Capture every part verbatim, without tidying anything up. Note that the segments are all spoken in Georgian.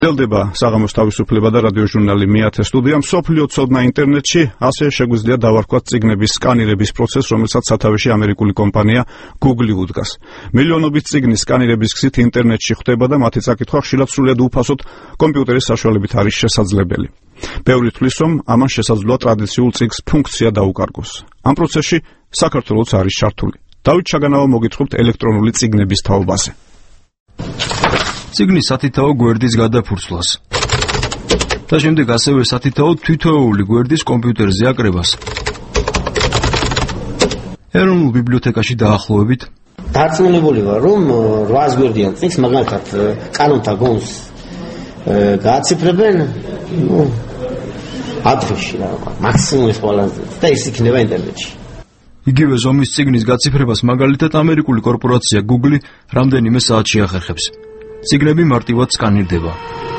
Ელდება საღამოს თავისუფლება და რადიოჟურნალი მეათე სტუდია მსოფლიო ცოდნა ინტერნეტში, ასე შეგვიძლია დავარქვათ წიგნების სკანირების პროცესს, რომელსაც სათავეში ამერიკული კომპანია Google უდგას. მილიონობით წიგნის სკანირების გზით ინტერნეტში ხდება და მათი წაკითხვა ხშირად სრულიად უფასოდ კომპიუტერის საშუალებით არის შესაძლებელი. ბევრი თვლის, რომ ამან შესაძლოა ტრადიციულ წიგნს ფუნქცია დაუკარგოს. ამ პროცესში საქართველოც არის ჩართული. დავით ჩაგანავა მოგითხრობთ ელექტრონული წიგნების თაობაზე. წიგნის სათითაო გვერდის გადაფურცლას და შემდეგ ასევე სათითაო თითოეული გვერდის კომპიუტერზე აკრებას. ეროვნულ ბიბლიოთეკაში დაახლოებით დარწმუნებული ვარ, რომ რვაას გვერდიან წიგნს მაგალითად კანონთა გონს გააციფრებენ, ნუ ადრეში რა, მაქსიმუმის ყველაზე და ის იქნება ინტერნეტში. იგივე ზომის წიგნის გაციფრებას მაგალითად ამერიკული კორპორაცია Google რამდენიმე საათში ახერხებს. წიგნები მარტივად სკანირდება.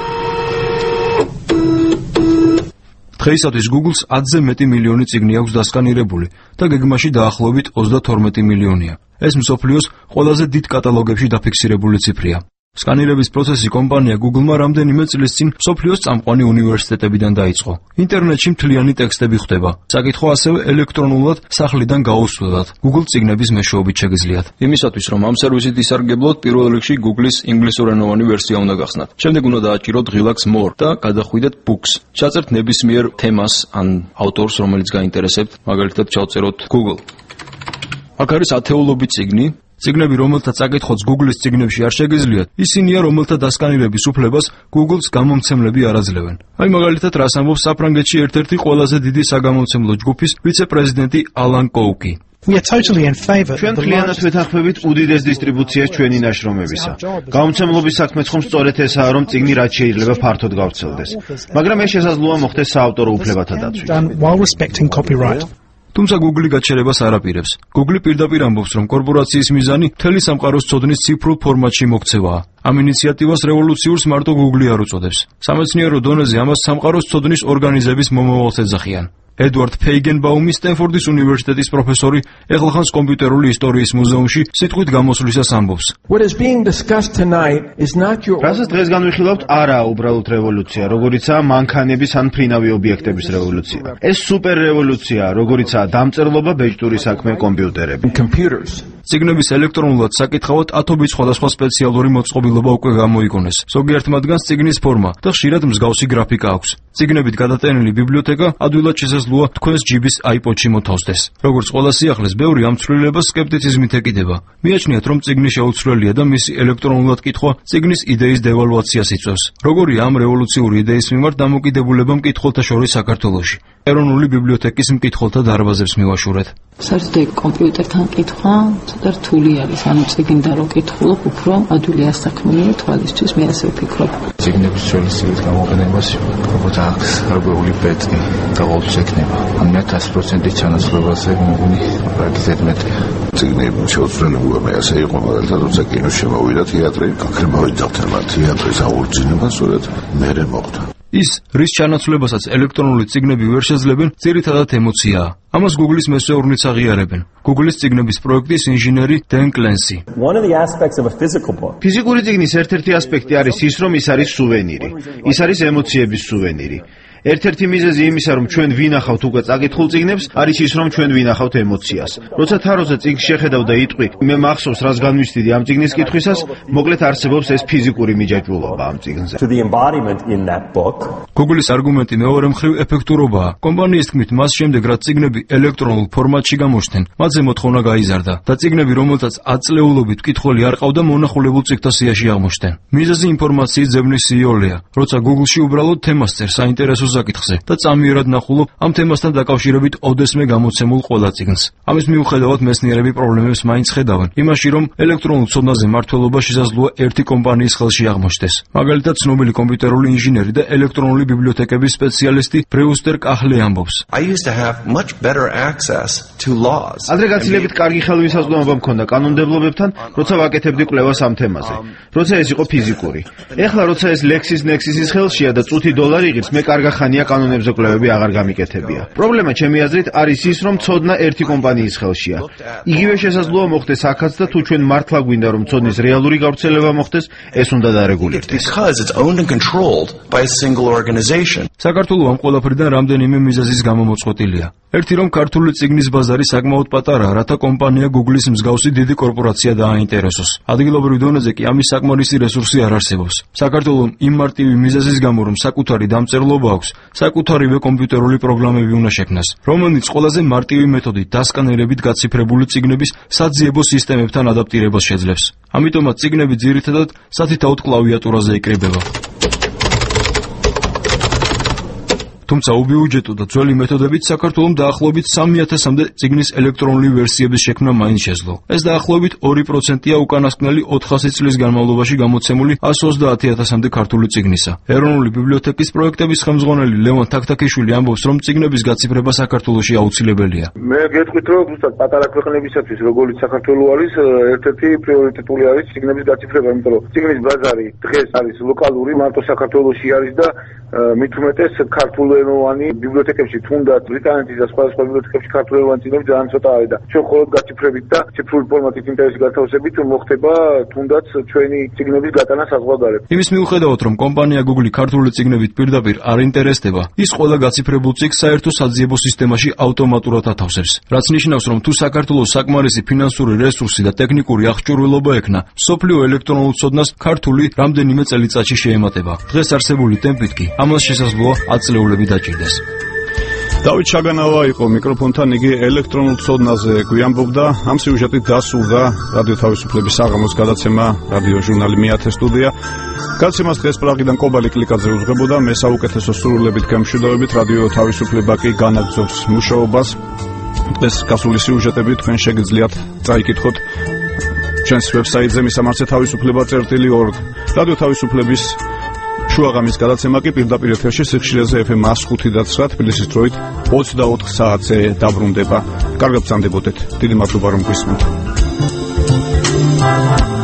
დღეისათვის Google-ს ათზე მეტი მილიონი წიგნი აქვს დასკანირებული და გეგმაში დაახლოებით ოცდათორმეტი მილიონია. ეს მსოფლიოს ყველაზე დიდ კატალოგებში დაფიქსირებული ციფრია. სკანირების პროცესი კომპანია Google-მა რამდენიმე წლის წინ მსოფლიოს წამყვანი უნივერსიტეტებიდან დაიწყო. ინტერნეტში მთლიანი ტექსტები ხვდება. საკითხვა ასევე ელექტრონულად სახლიდან გაუსვლელად Google წიგნების მეშვეობით შეგიძლიათ. იმისათვის, რომ ამ სერვისით ისარგებლოთ, პირველ რიგში Google-ის ინგლისურენოვანი ვერსია უნდა გახსნათ. შემდეგ უნდა დააჭიროთ Relax More და გადახვიდეთ Books. ჩაწერთ ნებისმიერ თემას ან ავტორს, რომელიც გაინტერესებთ, მაგალითად ჩავწეროთ Google. აქ არის ათეულობით წიგნი. წიგნები, რომელთა წაკითხვაც Google-ის წიგნებში არ შეგიძლიათ, ისინია, რომელთა დასკანირების უფლებას Google-ს გამომცემლები არ აძლევენ. აი მაგალითად, რას ამბობს საფრანგეთში ერთ-ერთი ყველაზე დიდი საგამომცემლო ჯგუფის ვიცე-პრეზიდენტი ალან კოუკი. ჩვენ მთლიანად ვეთანხმებით უდიდეს დისტრიბუციას ჩვენი ნაშრომებისა. გამომცემლობის საქმეც ხომ სწორედ ესაა, რომ წიგნი რაც შეიძლება ფართოდ გავრცელდეს. მაგრამ ეს შესაძლოა მოხდეს საავტორო უფლებათა დაცვით. თუმცა Google გაჩერებას არ აპირებს. Google პირდაპირ ამბობს, რომ კორპორაციის მიზანი მთელი სამყაროს ცოდნის ციფრულ ფორმატში მოქცევაა. ამ ინიციატივას რევოლუციურს მარტო Google არ უწოდებს. სამეცნიერო დონეზე ამას სამყაროს ცოდნის ორგანიზების მომავალს ეძახიან. ედვარდ ფეიგენბაუმი სტენფორდის უნივერსიტეტის პროფესორი ეხლახანს კომპიუტერული ისტორიის მუზეუმში სიტყვით გამოსვლისას ამბობს. რასაც დღეს განვიხილავთ, არაა უბრალოდ რევოლუცია, როგორიცაა მანქანების ან ფრინავი ობიექტების რევოლუცია. ეს სუპერ რევოლუციაა, როგორიცაა დამწერლობა, ბეჭდური საქმე, კომპიუტერები. წიგნების ელექტრონულად საკითხავად ათობით სხვადასხვა სპეციალური მოწყობილობა უკვე გამოიგონეს. ზოგიერთ მათგანს წიგნის ფორმა და ხშირად მსგავსი გრაფიკა აქვს. წიგნებით გადატანილი ბიბლიოთეკა ადვილად შესაძლოა თქვენს ჯიბის iPod-ში მოთავსდეს. როგორც ყველა სიახლეს, ბევრი ამ ცვლილებას სკეპტიციზმით ეკიდება. მიაჩნიათ, რომ წიგნი შეუცვლელია და მისი ელექტრონულად კითხვა წიგნის იდეის დევალვაციას იწვევს. როგორია ამ რევოლუციური იდეის მიმართ დამოკიდებულება მკითხველთა შორის საქართველოში? ეროვნული ბიბლიოთეკის მკითხველთა დარბაზებს მივაშურეთ. საერთოდ კომპიუტერთან კითხვა ცოტა რთული არის, ანუ წიგნიდან რო კითხულობ, უფრო ადვილი ასაქმნია თვალისთვის, მე ასე ვფიქრობ. წიგნების ძველისწილის გამოყენებას როგორც აქვს გარკვეული ბეწი და ყოველთვის ექნება. ან მე ათასი პროცენტის ჩანაცვლებაზე მოგონი პრაქტიკულად მეტია. წიგნი შეუცვლელია, მე ასე იყო, მაგალითად, როცა კინოში შემოვიდა თეატრი, გაქრებავით დახტემა თეატრის აღორძინება, სწორედ მერე მოხდა. ის, რის ჩანაცვლებასაც ელექტრონული წიგნები ვერ შეძლებენ, ძირითადად ემოციაა. ამას Google-ის მესეურნიც აღიარებენ. Google-ის წიგნების პროექტის ინჟინერი დენ კლენსი. ფიზიკური წიგნის ერთ-ერთი ასპექტი არის ის, რომ ის არის სუვენირი. ის არის ემოციების სუვენირი. ერთ-ერთი მიზეზი იმისა, რომ ჩვენ ვინახავთ უკვე წაკითხულ წიგნებს, არის ის, რომ ჩვენ ვინახავთ ემოციას. როცა თაროზე წიგნს შეხედავ და იტყვი, მე მახსოვს, რას განვიცდიდი ამ წიგნის კითხვისას, მოკლედ არსებობს ეს ფიზიკური მიჯაჭვულობა ამ წიგნზე. Google-ის არგუმენტი მეორე მხრივ ეფექტურობაა. კომპანიის თქმით, მას შემდეგ, რაც წიგნები ელექტრონულ ფორმატში გამოჩნდნენ, მათზე მოთხოვნა გაიზარდა და წიგნები, რომელთაც ათწლეულობით მკითხველი არ ყავდა, მონახულებულ წიგნთა სიაში აღმოჩნდნენ. მიზეზი ინფორმაციის ძებნის სიოლეა, როცა Google-ში უბრალოდ თემას წერს საინტერესო საკითხზე და წამიერად ნახულობ ამ თემასთან დაკავშირებით ოდესმე გამოცემულ ყველა წიგნს. ამის მიუხედავად მეცნიერები პრობლემებს მაინც ხედავენ იმაში, რომ ელექტრონულ ცოდნაზე მმართველობა შესაძლოა ერთი კომპანიის ხელში აღმოჩნდეს. მაგალითად, ცნობილი კომპიუტერული ინჟინერი და ელექტრონული ბიბლიოთეკების სპეციალისტი ბრიუსტერ კაჰლე ამბობს. ადრე გაცილებით კარგი ხელმისაწვდომობა მქონდა კანონმდებლობებთან, როცა ვაკეთებდი კვლევას ამ თემაზე. როცა ეს იყო ფიზიკური. ეხლა როცა ეს LexisNexis-ის ხელშია და წუთი დოლარი იღებს, მე კარგა ხანია კანონებზე კვლევები აღარ გამიკეთებია. პრობლემა ჩემი აზრით არის ის, რომ ცოდნა ერთი კომპანიის ხელშია. იგივე შესაძლოა მოხდეს აქაც და თუ ჩვენ მართლა გვინდა რომ ცოდნის რეალური გავრცელება მოხდეს, ეს უნდა დარეგულირდეს. საქართველო ამ ყველაფრიდან რამდენიმე მიზეზის გამო მოწყვეტილია. ერთი რომ ქართული წიგნის ბაზარი საკმაოდ პატარაა, რათა კომპანია Google-ის მსგავსი დიდი კორპორაცია დააინტერესოს. ადგილობრივ დონეზე კი ამის საკმარისი რესურსი არ არსებობს. საქართველომ იმ მარტივი მიზეზის გამო, რომ საკუთარი დამწერლობა აქვს, საკუთარივე კომპიუტერული პროგრამები უნდა შექმნას, რომელიც ყველაზე მარტივი მეთოდით დასკანერებით გაციფრებული წიგნების საძიებო სისტემებთან ადაპტირებას შეძლებს. ამიტომაც წიგნები ძირითადად სათითაოდ კლავიატურაზე იკრიბება. თუმცა უბიუჯეტო და ძველი მეთოდებით საქართველოს დაახლოებით სამი ათასამდე წიგნის ელექტრონული ვერსიების შექმნა მაინც შეძლო. ეს დაახლოებით ორი პროცენტია უკანასკნელი ოთხასი წლის განმავლობაში გამოცემული εκατს ოცდაათი ათასამდე ქართული წიგნისა. ეროვნული ბიბლიოთეკის პროექტების ხელმძღვანელი ლევან თაქთაქიშვილი ამბობს, რომ წიგნების გაციფრება საქართველოში აუცილებელია. მე გეტყვით, რომ ზუსტად პატარა ქვეყნებისათვის, როგორც საქართველო არის, ერთ-ერთი პრიორიტეტული არის წიგნების გაციფრება, იმიტომ რომ წიგნის ბაზარი დღეს არის ლოკალური, მარტო საქართველოში არის და მით უმეტეს ქართულენოვანი ბიბლიოთეკებში, თუნდაც ბრიტანეთის და სხვადასხვა ბიბლიოთეკებში ქართულენოვანი წიგნები ძალიან ცოტა არის და ჩვენ მხოლოდ გაციფრებით და ციფრული ფორმატით ინტერესის გათავისებით მოხდება თუნდაც ჩვენი წიგნების გატანა საზღვარგარეთ. იმის მიუხედავად, რომ კომპანია Google ქართული წიგნებით პირდაპირ არ ინტერესდება, ის ყველა გაციფრებულ წიგნს საერთო საძიებო სისტემაში ავტომატურად ათავსებს. რაც ნიშნავს, რომ თუ საქართველოს საკმარისი ფინანსური რესურსი და ტექნიკური აღჭურვილობა ექნა, მსოფლიო ელექტრონულ ცოდნას ქართული რამდენიმე წელიწადში შეემატება. დღეს არსებული ტემპით კი ამას შესაძლოა აწლეულები დაჭირდეს. დავით ჩაგანავა იყო მიკროფონთან, იგი ელექტრონულ ცოდნაზე გვიამბობდა. ამ სიუჟეტით დასრულდა რადიო თავისუფლების საღამოს გადაცემა რადიო ჟურნალი მე ათე სტუდია. გადაცემას დღეს პრაღიდან კობალი კლიკაძე უძღვებოდა. მე საუკეთესო სრულებით გემშვიდობებით, რადიო თავისუფლება კი განაგრძობს მუშაობას. დღეს გასული სიუჟეტები თქვენ შეგიძლიათ წაიკითხოთ ჩვენს ვებსაიტზე მისამართზე თავისუფლება წერტილი ორგ. რადიო თავისუფლების შუაღამის გადაცემა კი პირდაპირ ეთერში სიხშირეზე ეფ ემ εκს ხუთი და ცხრა თბილისის დროით ოცდაოთხ საათზე დაბრუნდება. კარგად ბრძანდებოდეთ. დიდი მადლობა რომ გვისმენთ.